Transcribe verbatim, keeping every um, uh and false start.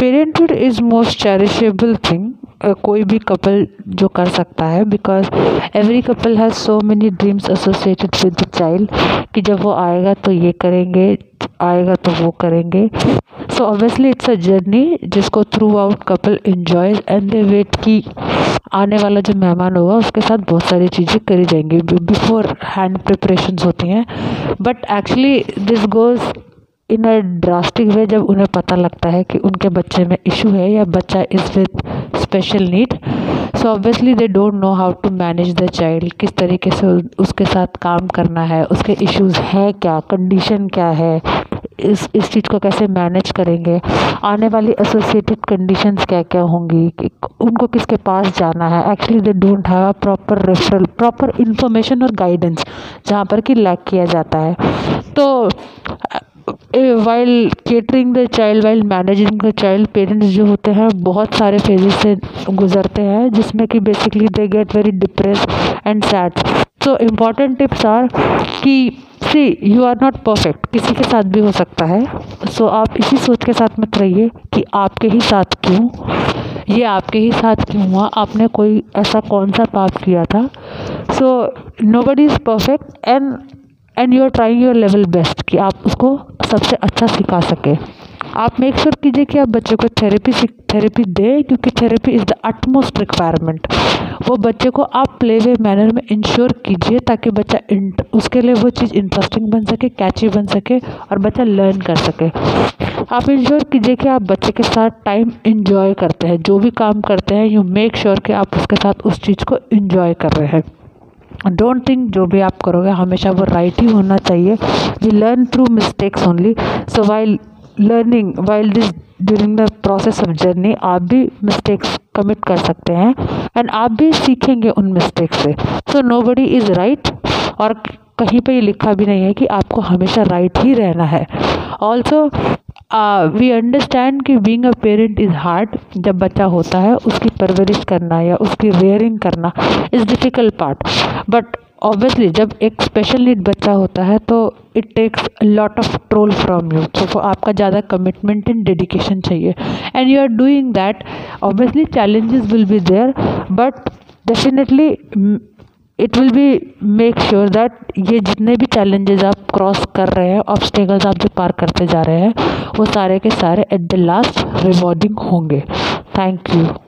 Parenthood is most cherishable thing कोई भी couple जो कर सकता है, because every couple has so many dreams associated with the child कि जब वो आएगा तो ये करेंगे, आएगा तो वो करेंगे. So obviously it's a journey जिसको throughout couple enjoys and they wait कि आने वाला जो मेहमान होगा उसके साथ बहुत सारी चीज़ें करी जाएंगी. बिफोर हैंड प्रिपरेशंस होती हैं, but actually this goes in a drastic way जब उन्हें पता लगता है कि उनके बच्चे में इशू है या बच्चा is with special need. So obviously they don't know how to manage the child, किस तरीके से उसके साथ काम करना है, उसके इश्यूज़ हैं क्या, कंडीशन क्या है, इस इस चीज़ को कैसे मैनेज करेंगे, आने वाली एसोसिएटेड कंडीशंस क्या क्या होंगी, उनको किसके पास जाना है. Actually they don't have a proper referral, proper information और गाइडेंस जहाँ पर कि लैक किया जाता है. तो while catering the child, while managing the child, parents जो होते हैं बहुत सारे फेजेस से गुजरते हैं जिसमें कि basically they get very depressed and sad. So important tips are कि see you are not perfect, किसी के साथ भी हो सकता है. सो so, आप इसी सोच के साथ मत रहिए कि आपके ही साथ क्यों, ये आपके ही साथ क्यों हुआ, आपने कोई ऐसा कौन सा पाप किया था. So nobody is perfect and and you are trying your level best कि आप उसको सबसे अच्छा सिखा सके. आप मेक श्योर कीजिए कि आप बच्चे को थेरेपी थेरेपी दें, क्योंकि therapy is the utmost requirement. वो बच्चे को आप प्ले वे मैनर में इंश्योर कीजिए ताकि बच्चा उसके लिए वो चीज़ इंटरेस्टिंग बन सके, कैची बन सके और बच्चा लर्न कर सके. आप इंश्योर कीजिए कि आप बच्चे के साथ टाइम इंजॉय करते हैं, जो भी काम करते हैं यू मेक श्योर कि आप उसके साथ उस चीज़ को इंजॉय कर रहे हैं. डोंट थिंक जो भी आप करोगे हमेशा वो राइट ही होना चाहिए. We learn through mistakes only. So while learning, while this during the process of journey आप भी मिस्टेक्स कमिट कर सकते हैं एंड आप भी सीखेंगे उन मिस्टेक्स से. सो नोबडी इज़ राइट, और कहीं पे ये लिखा भी नहीं है कि आपको हमेशा राइट ही रहना है. ऑल्सो वी अंडरस्टैंड कि being a parent is hard. जब बच्चा होता है उसकी परवरिश करना या उसकी रेयरिंग करना is difficult part. But obviously जब एक स्पेशल नीड बच्चा होता है तो it takes lot of toll from you. तो आपका ज़्यादा कमिटमेंट एंड डेडिकेशन चाहिए and you are doing that. Obviously challenges will be there, but definitely it will be make sure that ये जितने भी चैलेंजेस आप क्रॉस कर रहे हैं, ऑब्स्टेकल्स आप जो पार करते जा रहे हैं, वो सारे के सारे एट द लास्ट रिवॉर्डिंग होंगे. Thank you.